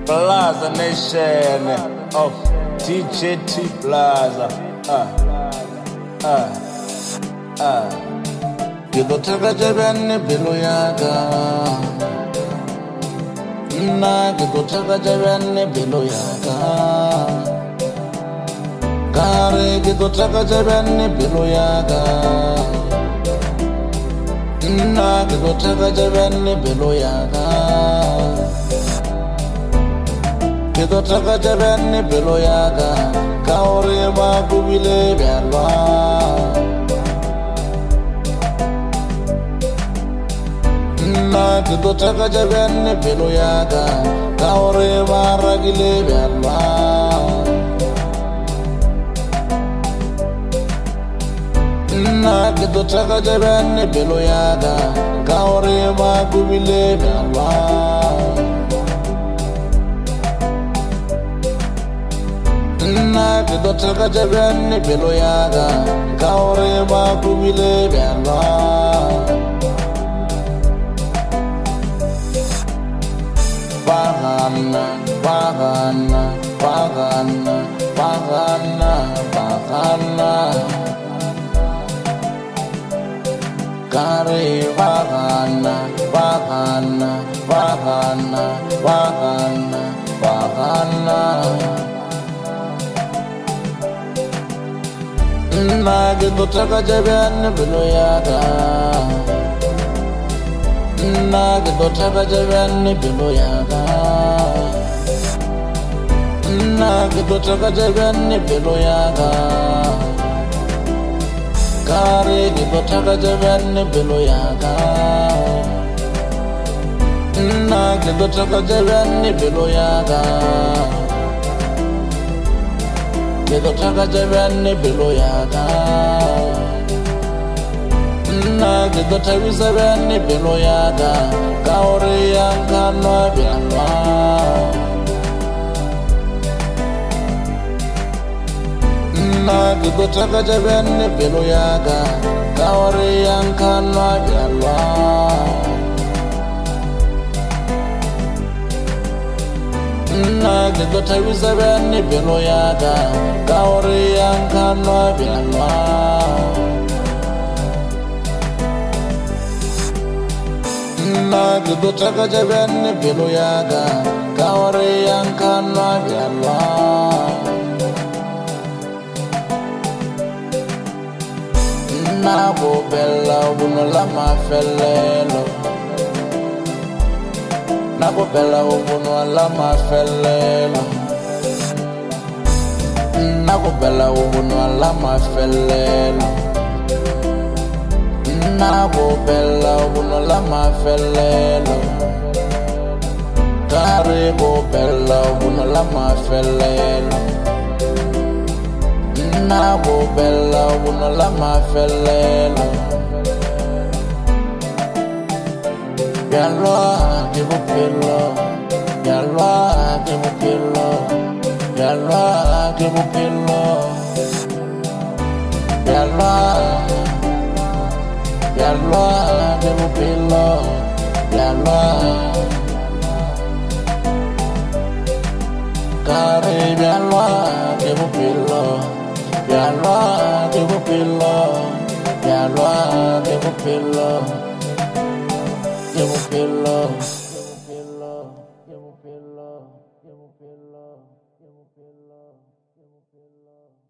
Plaza Nation of TJT Plaza. Kidotaka jabani bilo yaga. Na kidotaka jabani bilo yaga. Kare kidotaka jabani bilo yaga. Na kidotaka jabani bilo yaga. Kidotaka jabani bilo yaga. Kaore makubile byalwa. Na kidotaka jabani bilo yaga. Kaore maragile byalwa. Na kidotaka jabani bilo yaga. Kaore makubile byalwa. Na kidotaka jabani bilo yaga. Kaore makubile byalwa. Bahana, bahana, bahana, bahana, bahana. Kare bahana, bahana, bahana, bahana, bahana. Na kidotaka jabani bilo yaga. Na kidotaka jabani bilo yaga. Na kidotaka jabani bilo yaga. Kare kidotaka jabani bilo yaga. Na kidotaka jabani bilo yaga. Kidotaka jabani bilo yaga. Na kidotaka jabani bilo yaga. Kaore yankanwa byalwa. Na kidotaka jabani bilo yaga. Kaore yankanwa byalwa. Na kidotaka jabani bilo yaga. Kaore yankanwa byalwa. Na kidotaka jabani bilo yaga. Kaore yankanwa byalwa. Na go bella uno la mafelelo. Na go bella uno la mafelelo. Na go bella uno la mafelelo. Na go bella uno la mafelelo. Kare go bella uno la mafelelo. Na go bella uno la mafelelo. Byalwa kibupilo. Byalwa kibupilo. Byalwa kibupilo. Byalwa. Byalwa kibupilo. Byalwa. Kare byalwa kibupilo. Byalwa kibupilo. Byalwa kibupilo. Kibupilo. Kibupilo. Kibupilo. Kibupilo. Kibupilo. Kibupilo.